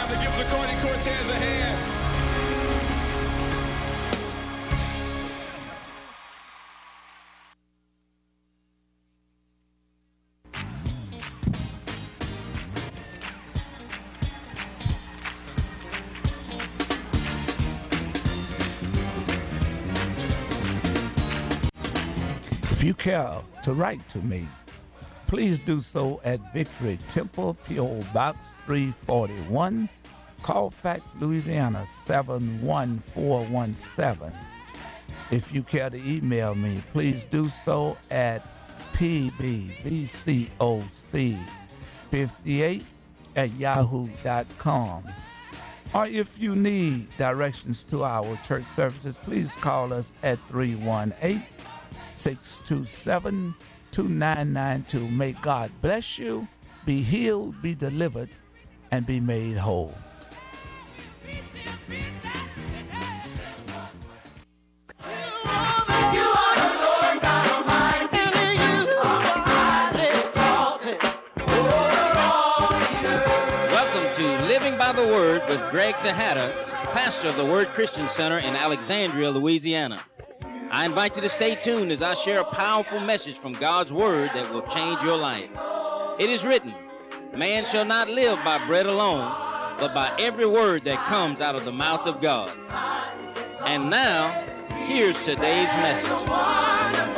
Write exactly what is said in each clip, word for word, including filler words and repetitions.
time to give Zacardi Cortez a hand. If you care to write to me, please do so at Victory Temple, P O. Box three forty-one, Colfax, Louisiana seven one four one seven. If you care to email me, please do so at P B V C O C fifty-eight at yahoo dot com. Or if you need directions to our church services, please call us at three one eight, six two seven, two nine nine two. May God bless you, be healed, be delivered, and be made whole. Welcome to Living by the Word with Greg Tejada, pastor of the Word Christian Center in Alexandria, Louisiana. I invite you to stay tuned as I share a powerful message from God's Word that will change your life. It is written, man shall not live by bread alone, but by every word that comes out of the mouth of God. And now, here's today's message.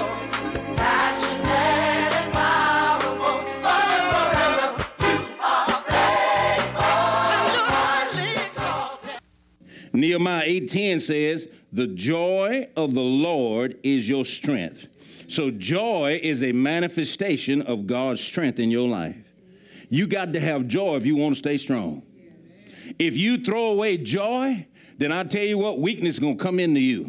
Nehemiah eight ten says, the joy of the Lord is your strength. So joy is a manifestation of God's strength in your life. You got to have joy if you want to stay strong. If you throw away joy, then I tell you what, weakness is going to come into you.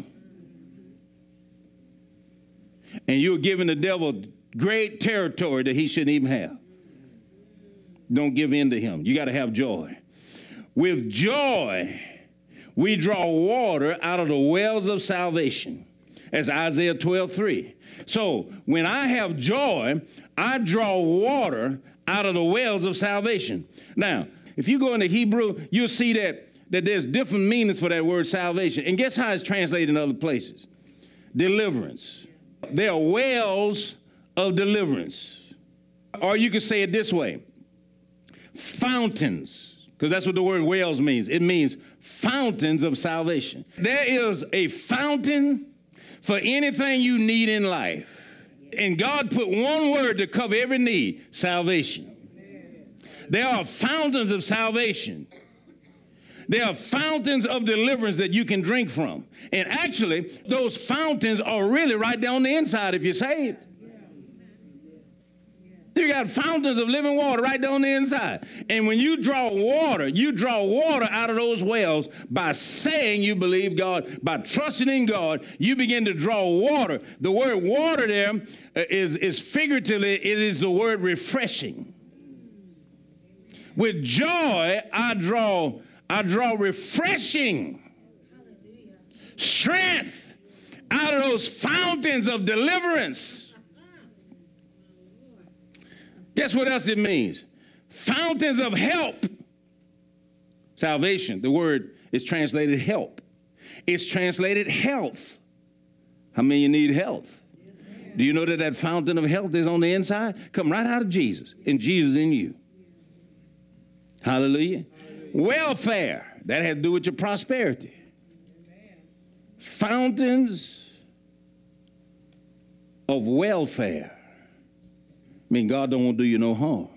And you're giving the devil great territory that he shouldn't even have. Don't give in to him. You got to have joy. With joy, we draw water out of the wells of salvation, as Isaiah twelve three. So when I have joy, I draw water out of the wells of salvation. Now, if you go into Hebrew, you'll see that, that there's different meanings for that word salvation. And guess how it's translated in other places? Deliverance. There are wells of deliverance. Or you could say it this way, fountains. Because that's what the word wells means. It means fountains of salvation. There is a fountain for anything you need in life. And God put one word to cover every need, salvation. There are fountains of salvation. There are fountains of deliverance that you can drink from. And actually, those fountains are really right there on the inside if you're saved. You got fountains of living water right there on the inside. And when you draw water, you draw water out of those wells by saying you believe God, by trusting in God, you begin to draw water. The word water there is, is figuratively, it is the word refreshing. With joy, I draw, I draw refreshing strength out of those fountains of deliverance. Guess what else it means? Fountains of help. Salvation, the word is translated help. It's translated health. How many of you need health? Do you know that that fountain of health is on the inside? Come right out of Jesus, and Jesus in you. Hallelujah. Welfare, that has to do with your prosperity. Fountains of welfare. I mean, God don't want to do you no harm.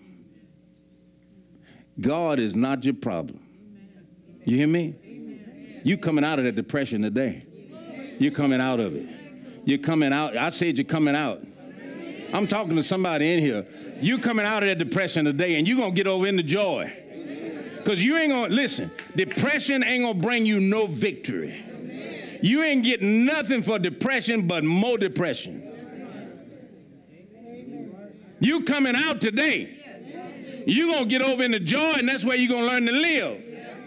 God is not your problem. You hear me? You coming out of that depression today. You're coming out of it. You're coming out. I said you're coming out. I'm talking to somebody in here. You coming out of that depression today, and you're going to get over into joy. Because you ain't going to, listen, depression ain't going to bring you no victory. You ain't getting nothing for depression but more depression. You coming out today, you're going to get over into joy, and that's where you're going to learn to live.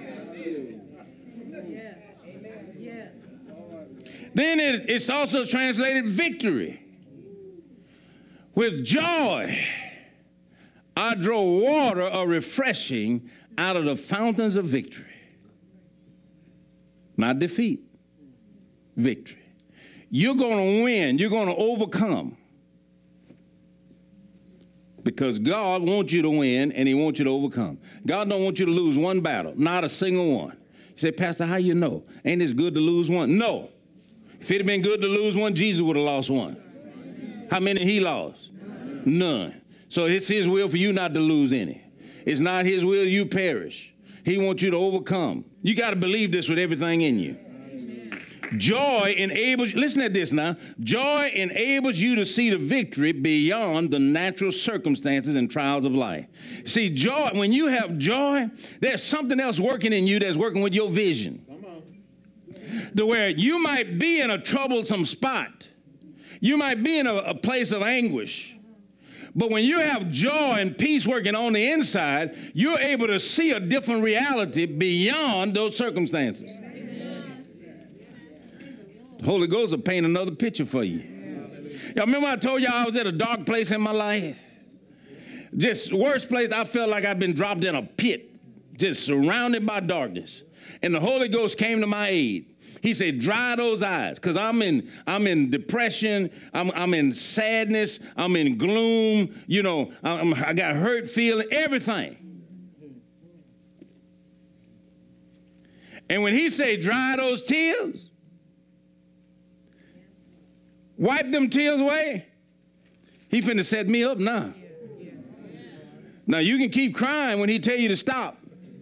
Then it, it's also translated victory. With joy, I draw water of refreshing out of the fountains of victory. Not defeat, victory. You're going to win. You're going to overcome. Because God wants you to win and he wants you to overcome. God don't want you to lose one battle, not a single one. You say, Pastor, how you know? Ain't it good to lose one? No. If it had been good to lose one, Jesus would have lost one. How many he lost? None. So it's his will for you not to lose any. It's not his will you perish. He wants you to overcome. You got to believe this with everything in you. Joy enables, listen to this now. Joy enables you to see the victory beyond the natural circumstances and trials of life. See, joy, when you have joy, there's something else working in you that's working with your vision. Come on. To where you might be in a troublesome spot. You might be in a, a place of anguish. But when you have joy and peace working on the inside, you're able to see a different reality beyond those circumstances. The Holy Ghost will paint another picture for you. Y'all remember I told y'all I was at a dark place in my life? Just worst place, I felt like I'd been dropped in a pit, just surrounded by darkness. And the Holy Ghost came to my aid. He said, dry those eyes, because I'm in, I'm in depression, I'm, I'm in sadness, I'm in gloom, you know, I'm, I got hurt feeling, everything. And when he said, dry those tears, wipe them tears away, he finna set me up now. Now, you can keep crying when he tell you to stop.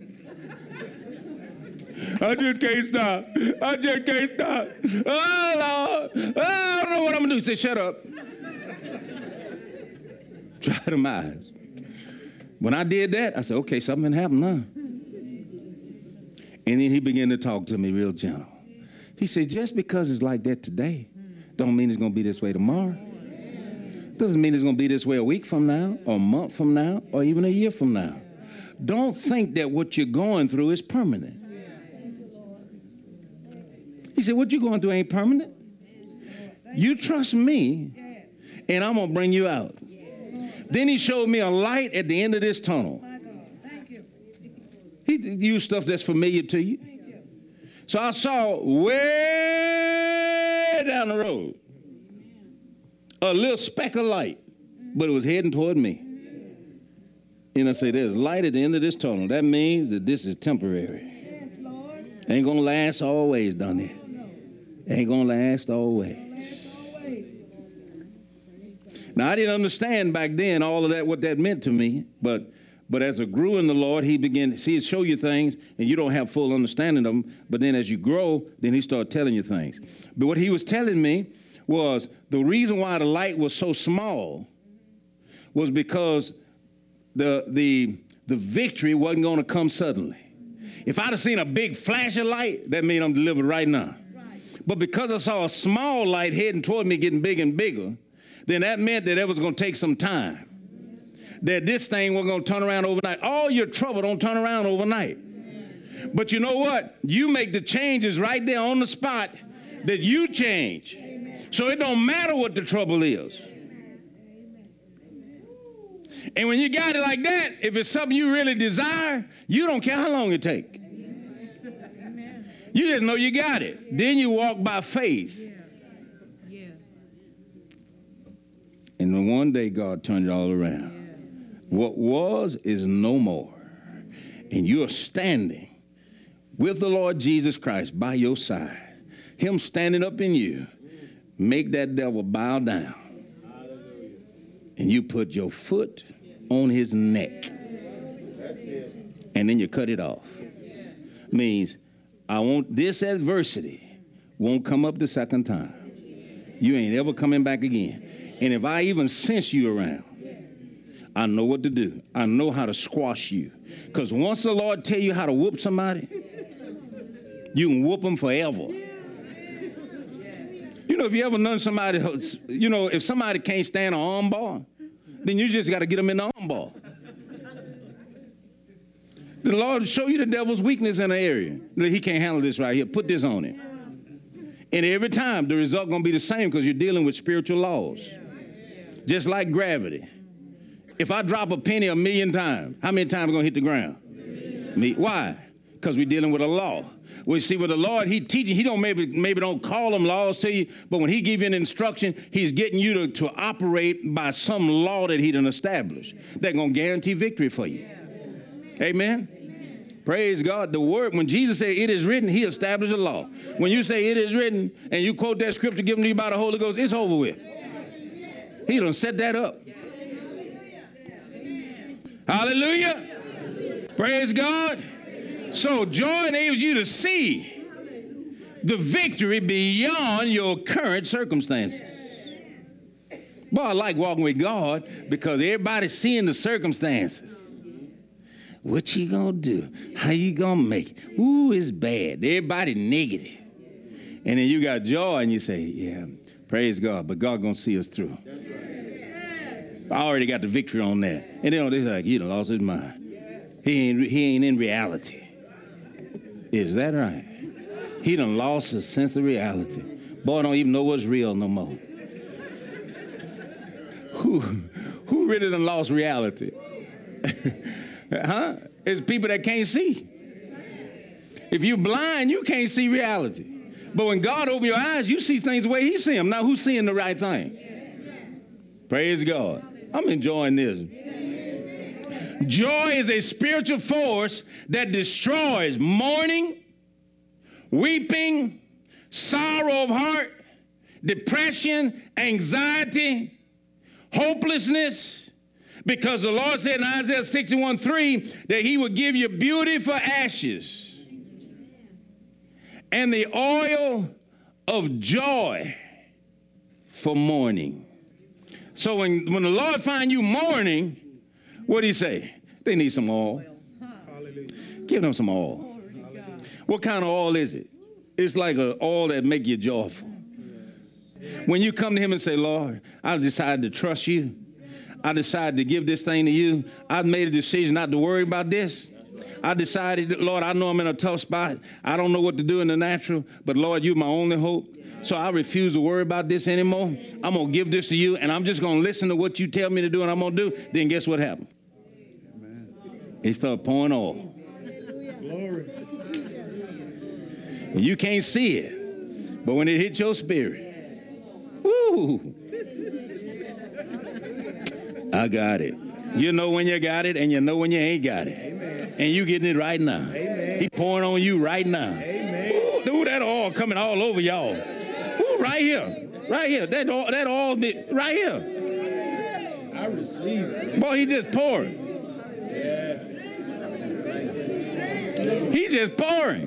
I just can't stop. I just can't stop. Oh, Lord. Oh, I don't know what I'm going to do. He said, shut up. Dry them eyes. When I did that, I said, okay, something happened now. And then he began to talk to me real gentle. He said, just because it's like that today, don't mean it's going to be this way tomorrow. Doesn't mean it's going to be this way a week from now, or a month from now, or even a year from now. Don't think that what you're going through is permanent. He said, what you're going through ain't permanent. You trust me, and I'm going to bring you out. Then he showed me a light at the end of this tunnel. He used stuff that's familiar to you. So I saw way down the road a little speck of light, but it was heading toward me. And I say, there's light at the end of this tunnel. That means that this is temporary. Ain't going to last always, done it. Ain't going to last always. Now, I didn't understand back then all of that, what that meant to me, but but as I grew in the Lord, he began to see, show you things, and you don't have full understanding of them, but then as you grow, then he started telling you things. But what he was telling me was the reason why the light was so small was because the, the, the victory wasn't going to come suddenly. If I'd have seen a big flash of light, that means I'm delivered right now. But because I saw a small light heading toward me getting bigger and bigger, then that meant that it was going to take some time. That this thing wasn't going to turn around overnight. All your trouble don't turn around overnight. But you know what? You make the changes right there on the spot that you change. So it don't matter what the trouble is. And when you got it like that, if it's something you really desire, you don't care how long it takes. You just know you got it. Then you walk by faith. And then one day God turned it all around. What was is no more. And you are standing with the Lord Jesus Christ by your side. Him standing up in you. Make that devil bow down. And you put your foot on his neck. And then you cut it off. Means I want this adversity won't come up the second time. You ain't ever coming back again. And if I even sense you around, I know what to do. I know how to squash you. Because once the Lord tell you how to whoop somebody, you can whoop them forever. You know, if you ever known somebody, you know, if somebody can't stand an arm bar, then you just got to get them in the arm bar. The Lord will show you the devil's weakness in an area. He can't handle this right here. Put this on him. And every time, the result going to be the same because you're dealing with spiritual laws. Just like gravity. If I drop a penny a million times, how many times are going to hit the ground? Me. Why? Because we're dealing with a law. Well, you see, with the Lord, he teaching, he don't maybe maybe don't call them laws to you, but when he give you an instruction, he's getting you to, to operate by some law that he done established. They're going to guarantee victory for you. Amen? Amen. Praise God. The word, when Jesus said it is written, he established a law. When you say it is written and you quote that scripture given to you by the Holy Ghost, it's over with. He done set that up. Hallelujah. Praise God. So joy enables you to see the victory beyond your current circumstances. Boy, I like walking with God because everybody's seeing the circumstances. What you gonna do? How you gonna make it? Ooh, it's bad. Everybody negative. And then you got joy and you say, yeah, praise God, but God gonna see us through. I already got the victory on that. And then they're like, he done lost his mind. He ain't, he ain't in reality. Is that right? He done lost his sense of reality. Boy, don't even know what's real no more. Who, who really done lost reality? Huh? It's people that can't see. If you're blind, you can't see reality. But when God opens your eyes, you see things the way he see them. Now, who's seeing the right thing? Praise God. I'm enjoying this. Joy is a spiritual force that destroys mourning, weeping, sorrow of heart, depression, anxiety, hopelessness, because the Lord said in Isaiah sixty-one three that he would give you beauty for ashes and the oil of joy for mourning. So when, when the Lord find you mourning, what do he say? They need some oil. Hallelujah. Give them some oil. What kind of oil is it? It's like an oil that make you joyful. When you come to him and say, Lord, I've decided to trust you. I decided to give this thing to you. I've made a decision not to worry about this. I decided, that, Lord, I know I'm in a tough spot. I don't know what to do in the natural, but Lord, you're my only hope. So I refuse to worry about this anymore. I'm going to give this to you, and I'm just going to listen to what you tell me to do, and I'm going to do. Then guess what happened? Amen. He started pouring oil. Glory. You can't see it, but when it hit your spirit, woo, I got it. You know when you got it, and you know when you ain't got it. Amen. And you getting it right now. Amen. He pouring on you right now. Amen. Ooh, dude, that oil coming all over y'all. Ooh, right here. Right here. That all, that all right here. I receive it. Boy, he just pouring. Yeah. He just pouring.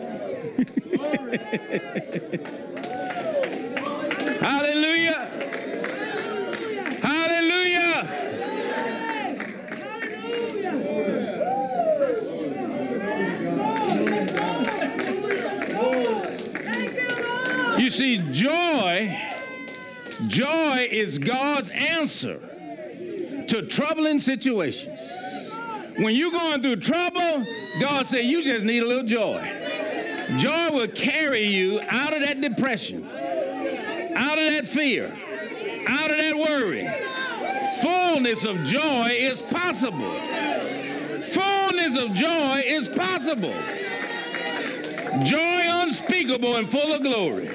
Hallelujah. Hallelujah. You see, joy, joy is God's answer to troubling situations. When you're going through trouble, God said, you just need a little joy. Joy will carry you out of that depression, out of that fear, out of that worry. Fullness of joy is possible. Fullness of joy is possible. Joy unspeakable and full of glory.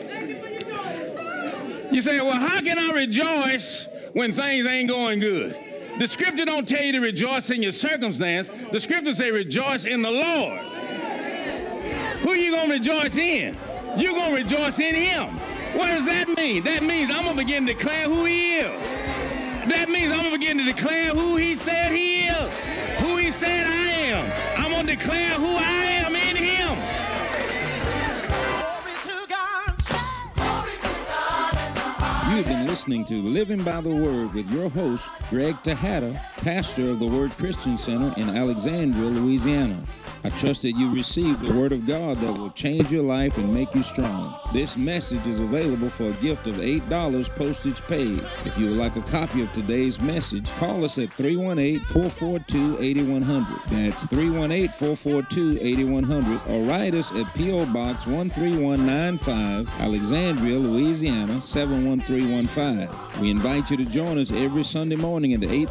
You say, well, how can I rejoice when things ain't going good? The scripture don't tell you to rejoice in your circumstance. The scripture say rejoice in the Lord. Who are you going to rejoice in? You're going to rejoice in him. What does that mean? That means I'm going to begin to declare who he is. That means I'm going to begin to declare who he said he is, who he said I am. I'm going to declare who I am in him. You've been listening to Living by the Word with your host, Greg Tejada, pastor of the Word Christian Center in Alexandria, Louisiana. I trust that you received the Word of God that will change your life and make you strong. This message is available for a gift of eight dollars postage paid. If you would like a copy of today's message, call us at three one eight, four four two, eight one zero zero. That's three one eight, four four two, eight one zero zero. Or write us at P O Box one three one nine five, Alexandria, Louisiana, seven one three one five. We invite you to join us every Sunday morning at eight